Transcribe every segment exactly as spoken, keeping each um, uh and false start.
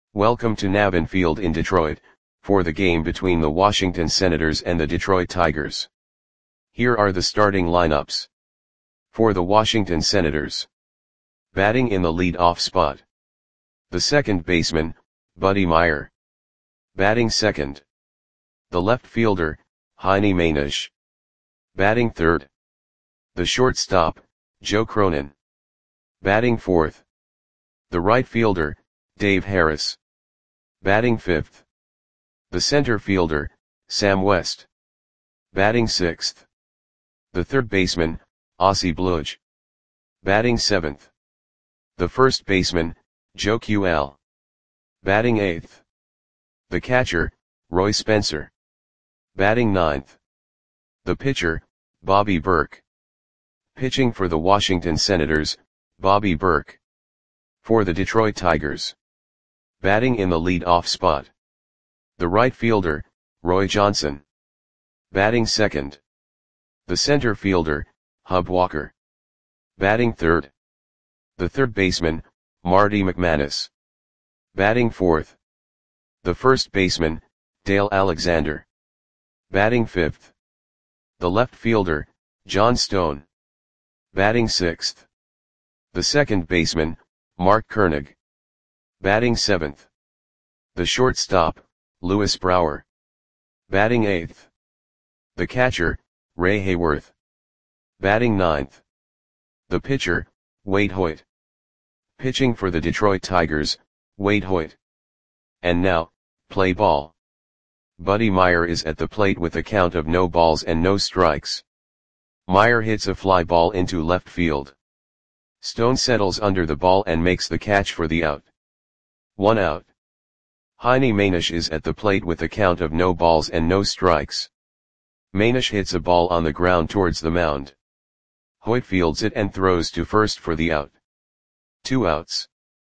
Welcome to Navin Field in Detroit, for the game between the Washington Senators and the Detroit Tigers. Here are the starting lineups. For the Washington Senators. Batting in the lead-off spot. The second baseman, Buddy Myer. Batting second. The left fielder, Heine Maenisch. Batting third. The shortstop, Joe Cronin. Batting fourth. The right fielder, Dave Harris. Batting fifth. The center fielder, Sam West. Batting sixth. The third baseman, Ossie Bludge. Batting seventh. The first baseman, Joe Q L. Batting eighth. The catcher, Roy Spencer. Batting ninth. The pitcher, Bobby Burke. Pitching for the Washington Senators, Bobby Burke. For the Detroit Tigers. Batting in the lead-off spot. The right fielder, Roy Johnson. Batting second. The center fielder, Hub Walker. Batting third. The third baseman, Marty McManus. Batting fourth. The first baseman, Dale Alexander. Batting fifth. The left fielder, John Stone. Batting sixth. The second baseman, Mark Koenig. Batting seventh. The shortstop, Louis Brower. Batting eighth. The catcher, Ray Hayworth. Batting ninth. The pitcher, Wade Hoyt. Pitching for the Detroit Tigers, Wade Hoyt. And now, play ball. Buddy Myer is at the plate with a count of no balls and no strikes. Myer hits a fly ball into left field. Stone settles under the ball and makes the catch for the out. One out. Heine Maenisch is at the plate with a count of no balls and no strikes. Maenisch hits a ball on the ground towards the mound. Hoyt fields it and throws to first for the out. Two outs.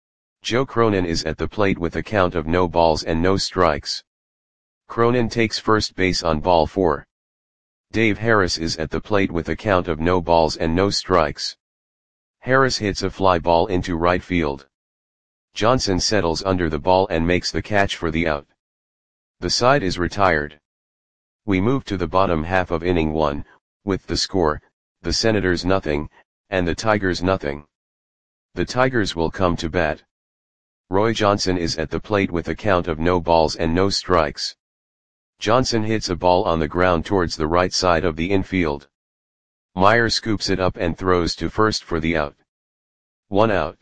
Joe Cronin is at the plate with a count of no balls and no strikes. Cronin takes first base on ball four. Dave Harris is at the plate with a count of no balls and no strikes. Harris hits a fly ball into right field. Johnson settles under the ball and makes the catch for the out. The side is retired. We move to the bottom half of inning one, with the score, the Senators nothing, and the Tigers nothing. The Tigers will come to bat. Roy Johnson is at the plate with a count of no balls and no strikes. Johnson hits a ball on the ground towards the right side of the infield. Myer scoops it up and throws to first for the out. One out.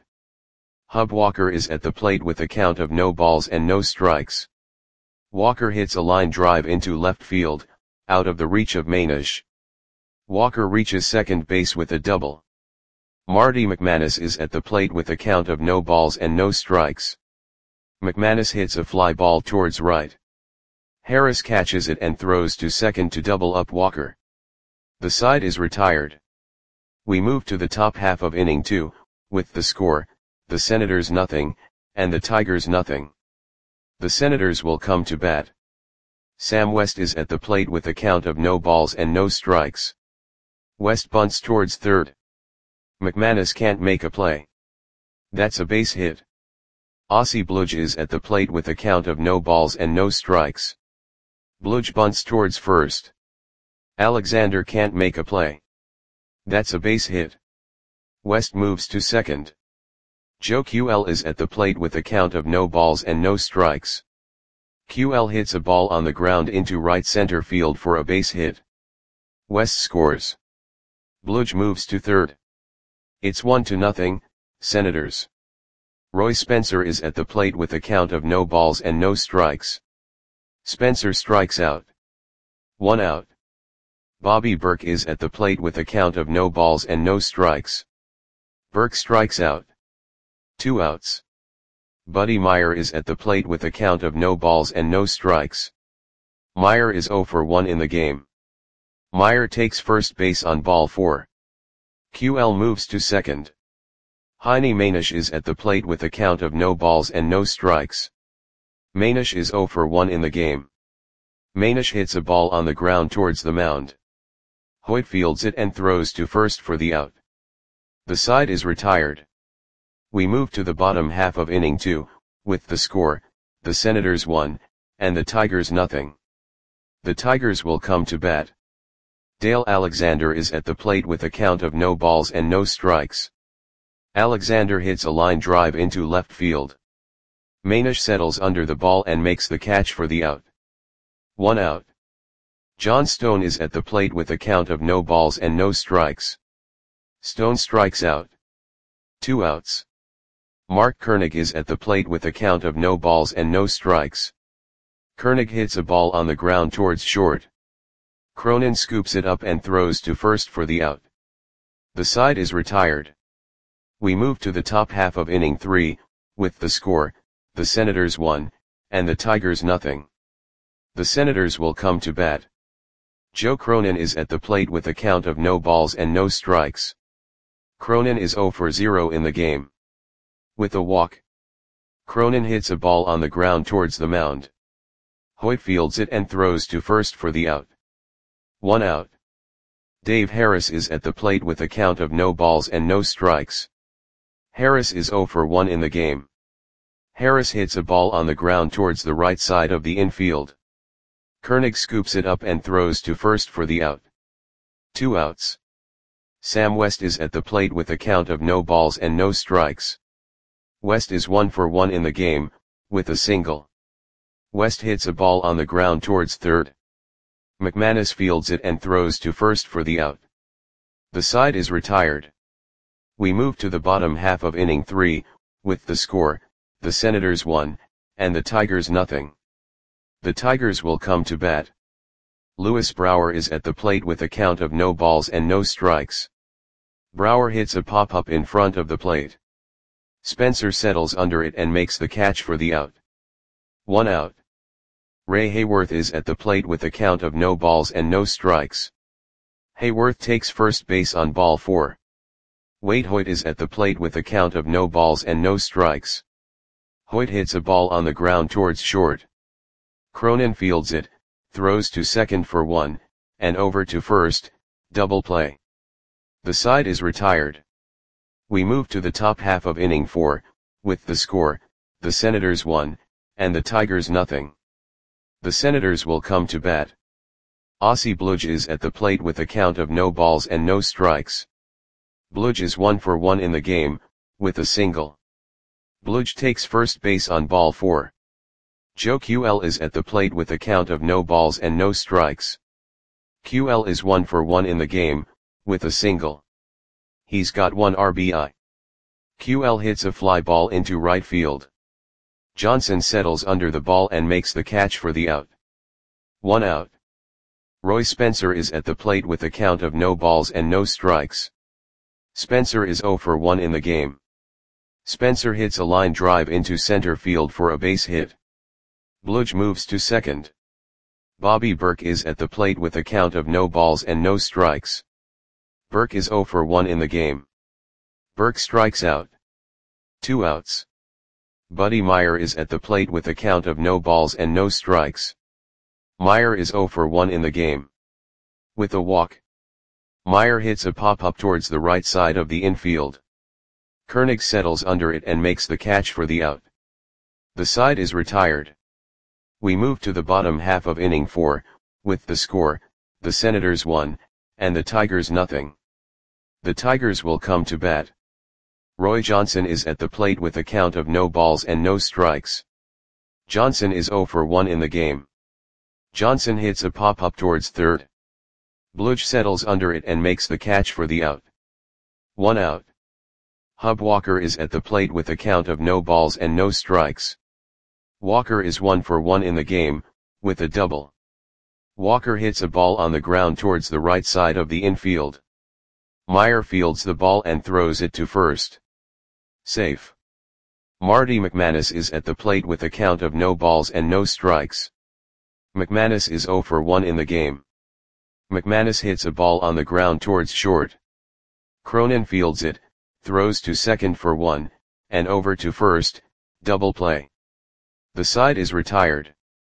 Hub Walker is at the plate with a count of no balls and no strikes. Walker hits a line drive into left field, out of the reach of Maenisch. Walker reaches second base with a double. Marty McManus is at the plate with a count of no balls and no strikes. McManus hits a fly ball towards right. Harris catches it and throws to second to double up Walker. The side is retired. We move to the top half of inning two, with the score, the Senators nothing, and the Tigers nothing. The Senators will come to bat. Sam West is at the plate with a count of no balls and no strikes. West bunts towards third. McManus can't make a play. That's a base hit. Ossie Bludge is at the plate with a count of no balls and no strikes. Bludge bunts towards first. Alexander can't make a play. That's a base hit. West moves to second. Joe Q L is at the plate with a count of no balls and no strikes. Q L hits a ball on the ground into right center field for a base hit. West scores. Bludge moves to third. It's one to nothing, Senators. Roy Spencer is at the plate with a count of no balls and no strikes. Spencer strikes out. One out. Bobby Burke is at the plate with a count of no balls and no strikes. Burke strikes out. Two outs. Buddy Myer is at the plate with a count of no balls and no strikes. Myer is zero for one in the game. Myer takes first base on ball four. Q L moves to second. Heine Maenisch is at the plate with a count of no balls and no strikes. Maenisch is zero for one in the game. Maenisch hits a ball on the ground towards the mound. Hoyt fields it and throws to first for the out. The side is retired. We move to the bottom half of inning two, with the score, the Senators one, and the Tigers nothing. The Tigers will come to bat. Dale Alexander is at the plate with a count of no balls and no strikes. Alexander hits a line drive into left field. Manish settles under the ball and makes the catch for the out. One out. John Stone is at the plate with a count of no balls and no strikes. Stone strikes out. Two outs. Mark Koenig is at the plate with a count of no balls and no strikes. Koenig hits a ball on the ground towards short. Cronin scoops it up and throws to first for the out. The side is retired. We move to the top half of inning three, with the score, the Senators one, and the Tigers nothing. The Senators will come to bat. Joe Cronin is at the plate with a count of no balls and no strikes. Cronin is zero for zero in the game. With a walk, Cronin hits a ball on the ground towards the mound. Hoyt fields it and throws to first for the out. One out. Dave Harris is at the plate with a count of no balls and no strikes. Harris is zero for one in the game. Harris hits a ball on the ground towards the right side of the infield. Koenig scoops it up and throws to first for the out. Two outs. Sam West is at the plate with a count of no balls and no strikes. West is one for one in the game, with a single. West hits a ball on the ground towards third. McManus fields it and throws to first for the out. The side is retired. We move to the bottom half of inning three, with the score, the Senators one, and the Tigers nothing. The Tigers will come to bat. Lewis Brower is at the plate with a count of no balls and no strikes. Brower hits a pop-up in front of the plate. Spencer settles under it and makes the catch for the out. One out. Ray Hayworth is at the plate with a count of no balls and no strikes. Hayworth takes first base on ball four. Wade Hoyt is at the plate with a count of no balls and no strikes. Hoyt hits a ball on the ground towards short. Cronin fields it, throws to second for one, and over to first, double play. The side is retired. We move to the top half of inning four, with the score, the Senators one, and the Tigers nothing. The Senators will come to bat. Ossie Bludge is at the plate with a count of no balls and no strikes. Bludge is one for one in the game, with a single. Bludge takes first base on ball four. Joe Q L is at the plate with a count of no balls and no strikes. Q L is one for one in the game, with a single. He's got one R B I. Q L hits a fly ball into right field. Johnson settles under the ball and makes the catch for the out. One out. Roy Spencer is at the plate with a count of no balls and no strikes. Spencer is zero for one in the game. Spencer hits a line drive into center field for a base hit. Bludge moves to second. Bobby Burke is at the plate with a count of no balls and no strikes. Burke is zero for one in the game. Burke strikes out. Two outs. Buddy Meyer is at the plate with a count of no balls and no strikes. Meyer is zero for one in the game. With a walk, Meyer hits a pop-up towards the right side of the infield. Koenig settles under it and makes the catch for the out. The side is retired. We move to the bottom half of inning four, with the score, the Senators one, and the Tigers nothing. The Tigers will come to bat. Roy Johnson is at the plate with a count of no balls and no strikes. Johnson is zero for one in the game. Johnson hits a pop-up towards third. Bludge settles under it and makes the catch for the out. One out. Hub Walker is at the plate with a count of no balls and no strikes. Walker is one for one in the game, with a double. Walker hits a ball on the ground towards the right side of the infield. Meyer fields the ball and throws it to first. Safe. Marty McManus is at the plate with a count of no balls and no strikes. McManus is zero for one in the game. McManus hits a ball on the ground towards short. Cronin fields it, throws to second for one, and over to first, double play. The side is retired.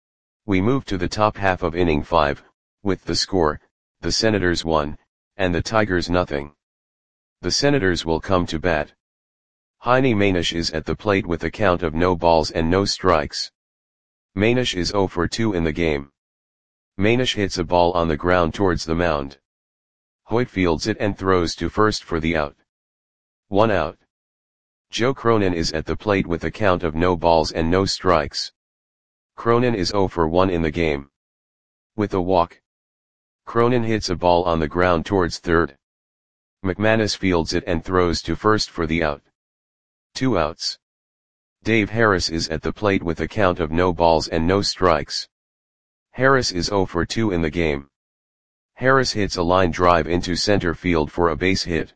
We move to the top half of inning five, with the score, the Senators one, and the Tigers nothing. The Senators will come to bat. Heine Manish is at the plate with a count of no balls and no strikes. Manish is zero for two in the game. Manish hits a ball on the ground towards the mound. Hoyt fields it and throws to first for the out. One out. Joe Cronin is at the plate with a count of no balls and no strikes. Cronin is zero for one in the game. With a walk. Cronin hits a ball on the ground towards third. McManus fields it and throws to first for the out. Two outs. Dave Harris is at the plate with a count of no balls and no strikes. Harris is zero for two in the game. Harris hits a line drive into center field for a base hit.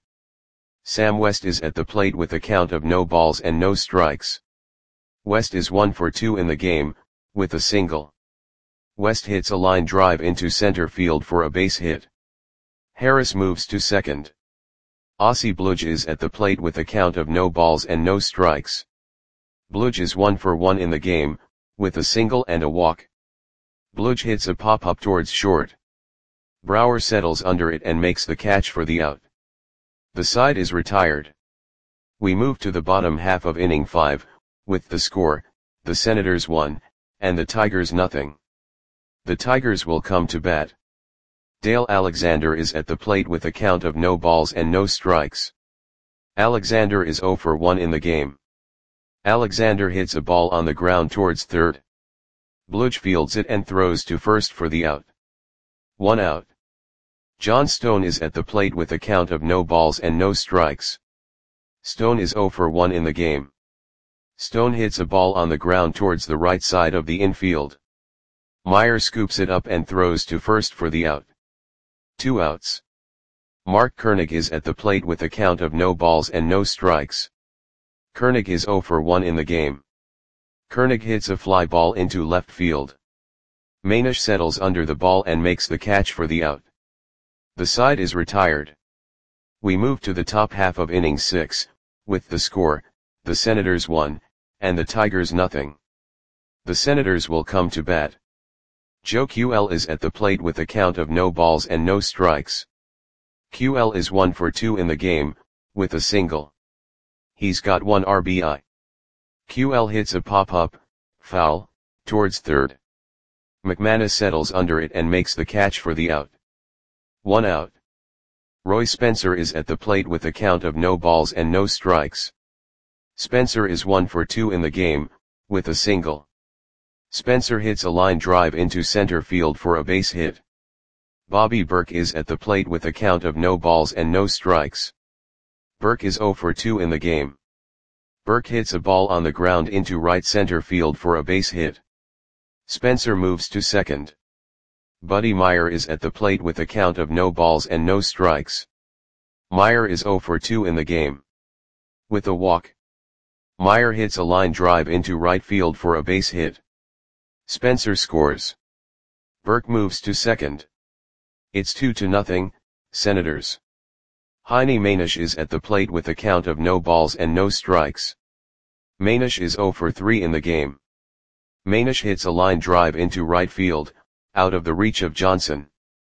Sam West is at the plate with a count of no balls and no strikes. West is one for two in the game, with a single. West hits a line drive into center field for a base hit. Harris moves to second. Ossie Bludge is at the plate with a count of no balls and no strikes. Bludge is one for one in the game, with a single and a walk. Bludge hits a pop-up towards short. Brower settles under it and makes the catch for the out. The side is retired. We move to the bottom half of inning five, with the score, the Senators one, and the Tigers nothing. The Tigers will come to bat. Dale Alexander is at the plate with a count of no balls and no strikes. Alexander is zero for one in the game. Alexander hits a ball on the ground towards third. Bludge fields it and throws to first for the out. One out. John Stone is at the plate with a count of no balls and no strikes. Stone is zero for one in the game. Stone hits a ball on the ground towards the right side of the infield. Meyer scoops it up and throws to first for the out. Two outs. Mark Koenig is at the plate with a count of no balls and no strikes. Koenig is zero for one in the game. Koenig hits a fly ball into left field. Manish settles under the ball and makes the catch for the out. The side is retired. We move to the top half of inning six, with the score, the Senators one, and the Tigers nothing. The Senators will come to bat. Joe Q L is at the plate with a count of no balls and no strikes. Q L is one for two in the game, with a single. He's got one R B I. Q L hits a pop-up, foul, towards third. McManus settles under it and makes the catch for the out. One out. Roy Spencer is at the plate with a count of no balls and no strikes. Spencer is one for two in the game, with a single. Spencer hits a line drive into center field for a base hit. Bobby Burke is at the plate with a count of no balls and no strikes. Burke is zero for two in the game. Burke hits a ball on the ground into right center field for a base hit. Spencer moves to second. Buddy Meyer is at the plate with a count of no balls and no strikes. Meyer is zero for two in the game. With a walk. Meyer hits a line drive into right field for a base hit. Spencer scores. Burke moves to second. It's two to nothing, Senators. Heine Manish is at the plate with a count of no balls and no strikes. Manish is zero for three in the game. Manish hits a line drive into right field, out of the reach of Johnson.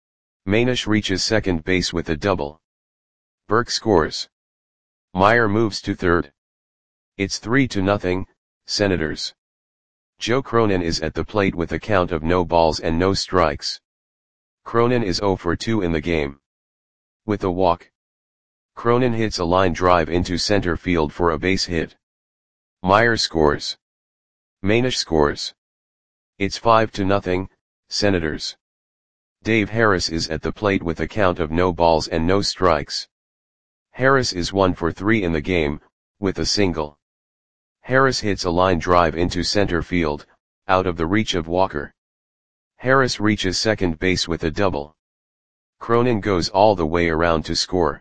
Manish reaches second base with a double. Burke scores. Meyer moves to third. It's three to nothing, Senators. Joe Cronin is at the plate with a count of no balls and no strikes. Cronin is zero for two in the game. With a walk. Cronin hits a line drive into center field for a base hit. Meyer scores. Manish scores. It's five to nothing, Senators. Dave Harris is at the plate with a count of no balls and no strikes. Harris is one for three in the game, with a single. Harris hits a line drive into center field, out of the reach of Walker. Harris reaches second base with a double. Cronin goes all the way around to score.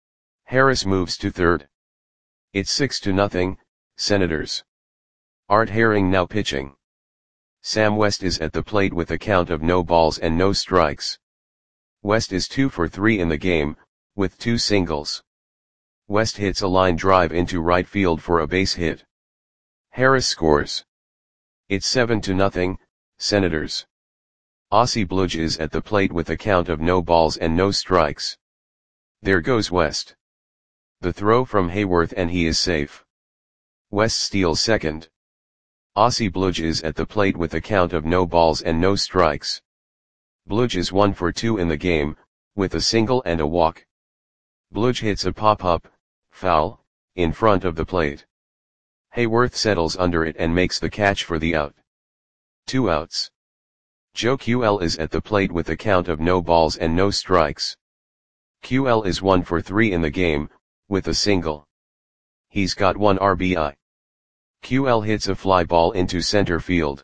Harris moves to third. It's six to nothing, Senators. Art Herring now pitching. Sam West is at the plate with a count of no balls and no strikes. West is two for three in the game, with two singles. West hits a line drive into right field for a base hit. Harris scores. It's seven to nothing, Senators. Ossie Bludge is at the plate with a count of no balls and no strikes. There goes West. The throw from Hayworth and he is safe. West steals second. Aussie Bludge is at the plate with a count of no balls and no strikes. Bludge is one for two in the game, with a single and a walk. Bludge hits a pop-up, foul, in front of the plate. Hayworth settles under it and makes the catch for the out. Two outs. Joe Q L is at the plate with a count of no balls and no strikes. Q L is one for three in the game, with a single. He's got one R B I. Q L hits a fly ball into center field.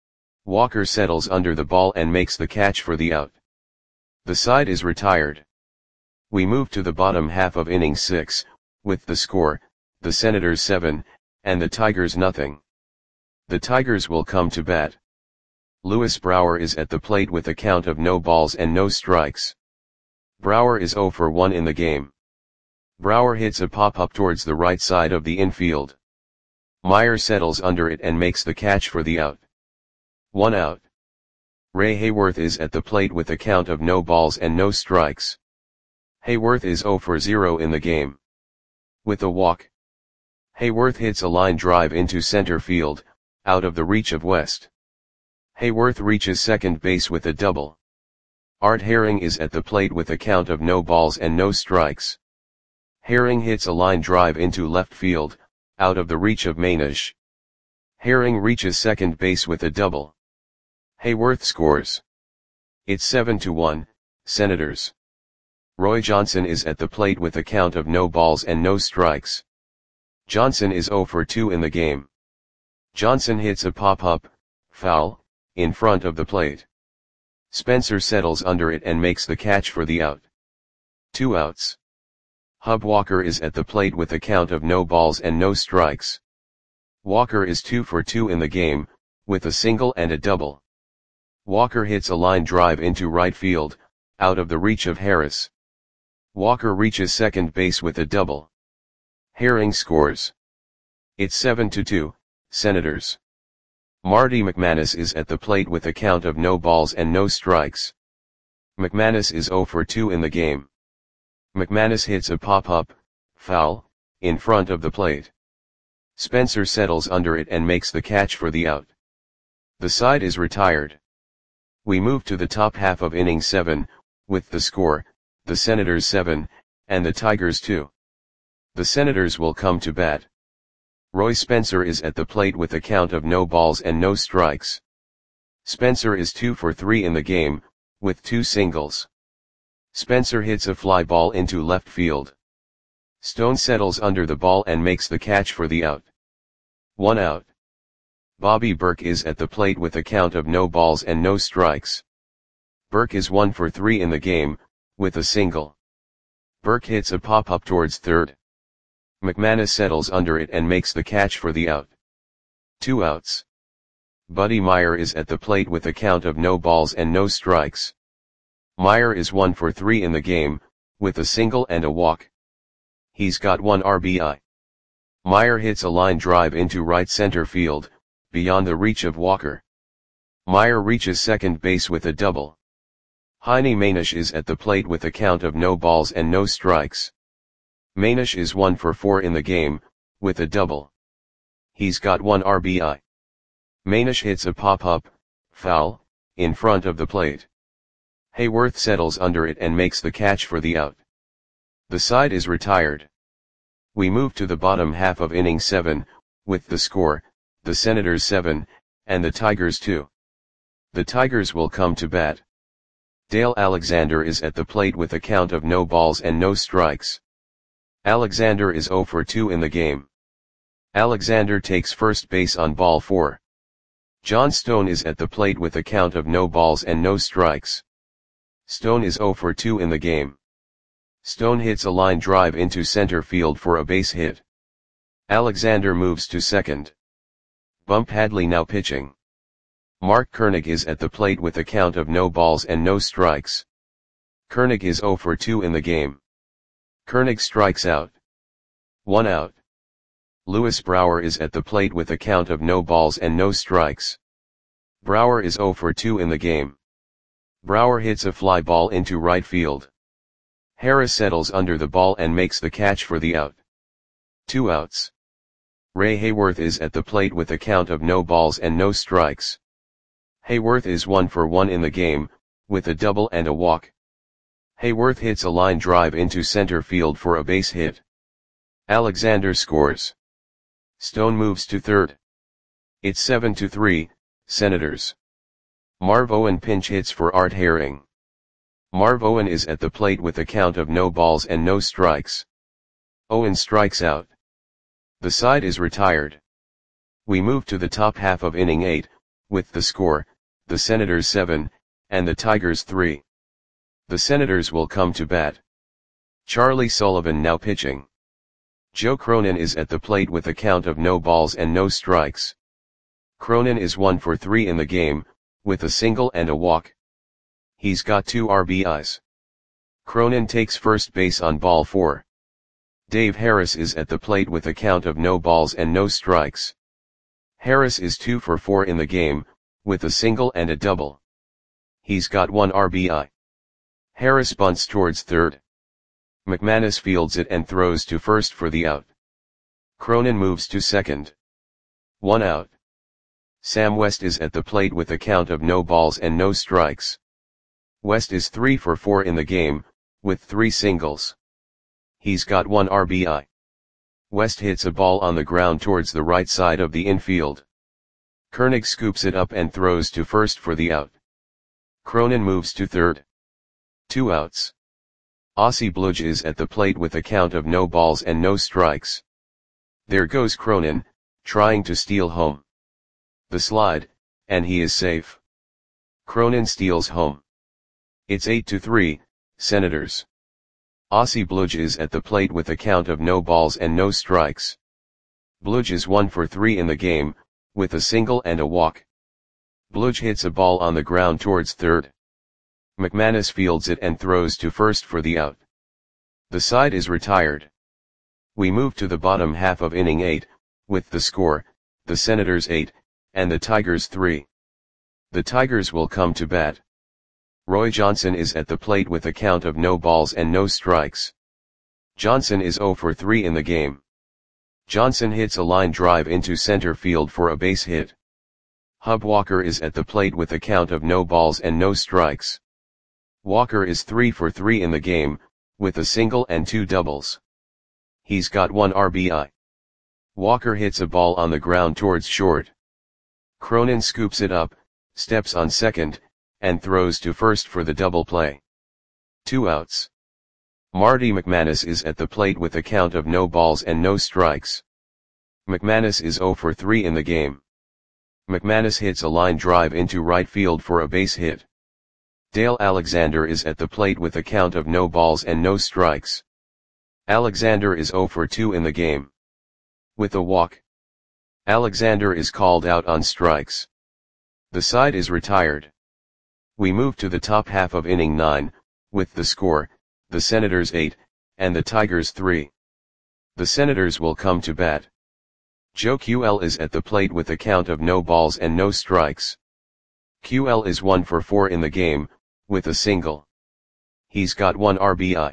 Walker settles under the ball and makes the catch for the out. The side is retired. We move to the bottom half of inning six, with the score, the Senators seven, and the Tigers nothing. The Tigers will come to bat. Lewis Brouwer is at the plate with a count of no balls and no strikes. Brouwer is zero for one in the game. Brouwer hits a pop-up towards the right side of the infield. Meyer settles under it and makes the catch for the out. One out. Ray Hayworth is at the plate with a count of no balls and no strikes. Hayworth is zero for zero in the game. With a walk. Hayworth hits a line drive into center field, out of the reach of West. Hayworth reaches second base with a double. Art Herring is at the plate with a count of no balls and no strikes. Herring hits a line drive into left field, out of the reach of Manish. Herring reaches second base with a double. Hayworth scores. It's seven to one, Senators. Roy Johnson is at the plate with a count of no balls and no strikes. Johnson is zero for two in the game. Johnson hits a pop-up, foul, in front of the plate. Spencer settles under it and makes the catch for the out. Two outs. Hub Walker is at the plate with a count of no balls and no strikes. Walker is two for two in the game, with a single and a double. Walker hits a line drive into right field, out of the reach of Harris. Walker reaches second base with a double. Herring scores. It's seven to two, Senators. Marty McManus is at the plate with a count of no balls and no strikes. McManus is zero for two in the game. McManus hits a pop-up, foul, in front of the plate. Spencer settles under it and makes the catch for the out. The side is retired. We move to the top half of inning seven, with the score, the Senators seven, and the Tigers two. The Senators will come to bat. Roy Spencer is at the plate with a count of no balls and no strikes. Spencer is two for three in the game, with two singles. Spencer hits a fly ball into left field. Stone settles under the ball and makes the catch for the out. One out. Bobby Burke is at the plate with a count of no balls and no strikes. Burke is one for three in the game, with a single. Burke hits a pop-up towards third. McManus settles under it and makes the catch for the out. Two outs. Buddy Meyer is at the plate with a count of no balls and no strikes. Meyer is one for three in the game, with a single and a walk. He's got one R B I. Meyer hits a line drive into right center field, beyond the reach of Walker. Meyer reaches second base with a double. Heine Manish is at the plate with a count of no balls and no strikes. Manish is one for four in the game, with a double. He's got one R B I. Manish hits a pop-up, foul, in front of the plate. Hayworth settles under it and makes the catch for the out. The side is retired. We move to the bottom half of inning seven, with the score, the Senators seven, and the Tigers two. The Tigers will come to bat. Dale Alexander is at the plate with a count of no balls and no strikes. Alexander is zero for two in the game. Alexander takes first base on ball four. John Stone is at the plate with a count of no balls and no strikes. Stone is zero for two in the game. Stone hits a line drive into center field for a base hit. Alexander moves to second. Bump Hadley now pitching. Mark Koenig is at the plate with a count of no balls and no strikes. Koenig is zero for two in the game. Koenig strikes out. One out. Lewis Brouwer is at the plate with a count of no balls and no strikes. Brouwer is zero for two in the game. Brouwer hits a fly ball into right field. Harris settles under the ball and makes the catch for the out. Two outs. Ray Hayworth is at the plate with a count of no balls and no strikes. Hayworth is one for one in the game, with a double and a walk. Hayworth hits a line drive into center field for a base hit. Alexander scores. Stone moves to third. It's seven to three, Senators. Marv Owen pinch hits for Art Herring. Marv Owen is at the plate with a count of no balls and no strikes. Owen strikes out. The side is retired. We move to the top half of inning eight, with the score, the Senators seven, and the Tigers three. The Senators will come to bat. Charlie Sullivan now pitching. Joe Cronin is at the plate with a count of no balls and no strikes. Cronin is one for three in the game, with a single and a walk. He's got two R B Is. Cronin takes first base on ball four. Dave Harris is at the plate with a count of no balls and no strikes. Harris is two for four in the game, with a single and a double. He's got one R B I. Harris bunts towards third. McManus fields it and throws to first for the out. Cronin moves to second. One out. Sam West is at the plate with a count of no balls and no strikes. West is three for four in the game, with three singles. He's got one R B I. West hits a ball on the ground towards the right side of the infield. Koenig scoops it up and throws to first for the out. Cronin moves to third. Two outs. Ossie Bludge is at the plate with a count of no balls and no strikes. There goes Cronin, trying to steal home. The slide, and he is safe. Cronin steals home. It's eight to three, Senators. Ossie Bludge is at the plate with a count of no balls and no strikes. Bludge is one for three in the game, with a single and a walk. Bludge hits a ball on the ground towards third. McManus fields it and throws to first for the out. The side is retired. We move to the bottom half of inning eight, with the score, the Senators eight, and the Tigers three. The Tigers will come to bat. Roy Johnson is at the plate with a count of no balls and no strikes. Johnson is zero for three in the game. Johnson hits a line drive into center field for a base hit. Hub Walker is at the plate with a count of no balls and no strikes. Walker is three for three in the game, with a single and two doubles. He's got one R B I. Walker hits a ball on the ground towards short. Cronin scoops it up, steps on second, and throws to first for the double play. Two outs. Marty McManus is at the plate with a count of no balls and no strikes. McManus is zero for three in the game. McManus hits a line drive into right field for a base hit. Dale Alexander is at the plate with a count of no balls and no strikes. Alexander is zero for two in the game. With a walk. Alexander is called out on strikes. The side is retired. We move to the top half of inning nine, with the score, the Senators eight, and the Tigers three. The Senators will come to bat. Joe Q L is at the plate with a count of no balls and no strikes. Q L is one for four in the game, with a single. He's got one R B I.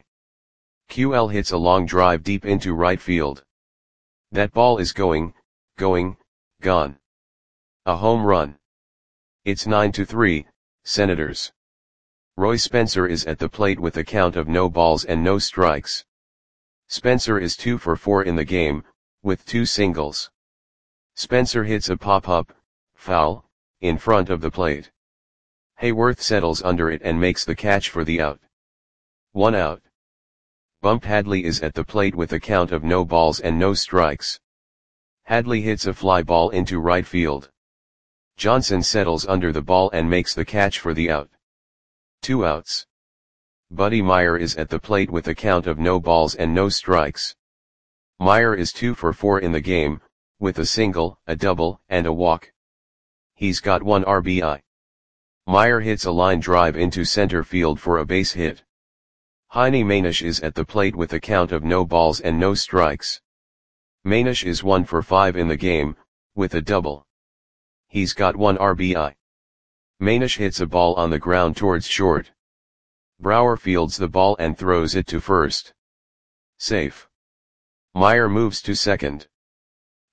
Q L hits a long drive deep into right field. That ball is going, going, gone. A home run. It's nine to three, Senators. Roy Spencer is at the plate with a count of no balls and no strikes. Spencer is two for four in the game, with two singles. Spencer hits a pop-up, foul, in front of the plate. Hayworth settles under it and makes the catch for the out. One out. Bump Hadley is at the plate with a count of no balls and no strikes. Hadley hits a fly ball into right field. Johnson settles under the ball and makes the catch for the out. Two outs. Buddy Meyer is at the plate with a count of no balls and no strikes. Meyer is two for four in the game, with a single, a double, and a walk. He's got one R B I. Meyer hits a line drive into center field for a base hit. Heine Manish is at the plate with a count of no balls and no strikes. Manish is one for five in the game, with a double. He's got one R B I. Manish hits a ball on the ground towards short. Brower fields the ball and throws it to first. Safe. Meyer moves to second.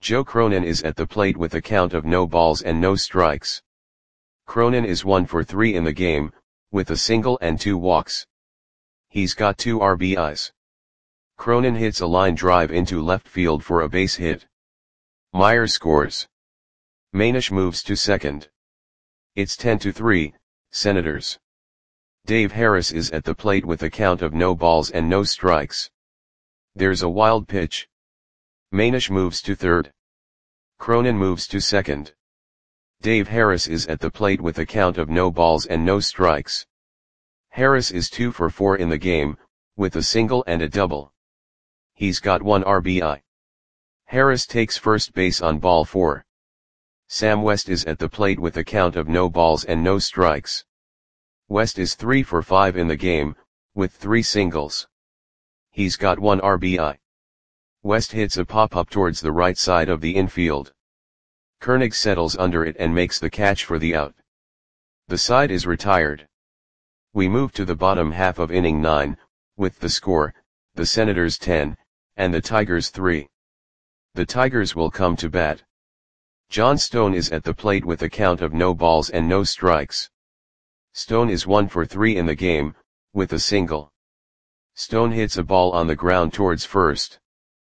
Joe Cronin is at the plate with a count of no balls and no strikes. Cronin is one for three in the game, with a single and two walks. He's got two R B Is. Cronin hits a line drive into left field for a base hit. Meyer scores. Manish moves to second. It's ten to three, Senators. Dave Harris is at the plate with a count of no balls and no strikes. There's a wild pitch. Manish moves to third. Cronin moves to second. Dave Harris is at the plate with a count of no balls and no strikes. Harris is two for four in the game, with a single and a double. He's got one R B I. Harris takes first base on ball four. Sam West is at the plate with a count of no balls and no strikes. West is three for five in the game, with three singles. He's got one R B I. West hits a pop-up towards the right side of the infield. Koenig settles under it and makes the catch for the out. The side is retired. We move to the bottom half of inning nine, with the score, the Senators ten, and the Tigers three. The Tigers will come to bat. John Stone is at the plate with a count of no balls and no strikes. Stone is one for three in the game, with a single. Stone hits a ball on the ground towards first.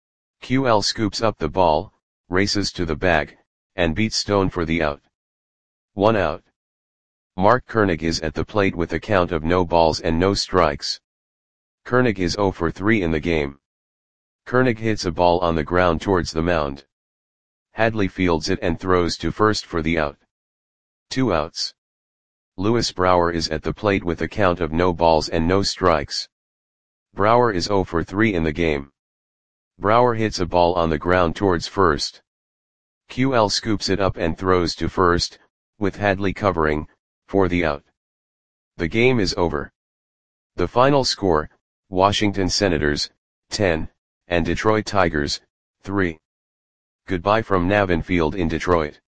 Q L scoops up the ball, races to the bag, and beats Stone for the out. One out. Mark Koenig is at the plate with a count of no balls and no strikes. Koenig is zero for three in the game. Koenig hits a ball on the ground towards the mound. Hadley fields it and throws to first for the out. Two outs. Lewis Brower is at the plate with a count of no balls and no strikes. Brower is zero for three in the game. Brower hits a ball on the ground towards first. Q L scoops it up and throws to first, with Hadley covering, for the out. The game is over. The final score, Washington Senators, ten, and Detroit Tigers, three. Goodbye from Navin Field in Detroit.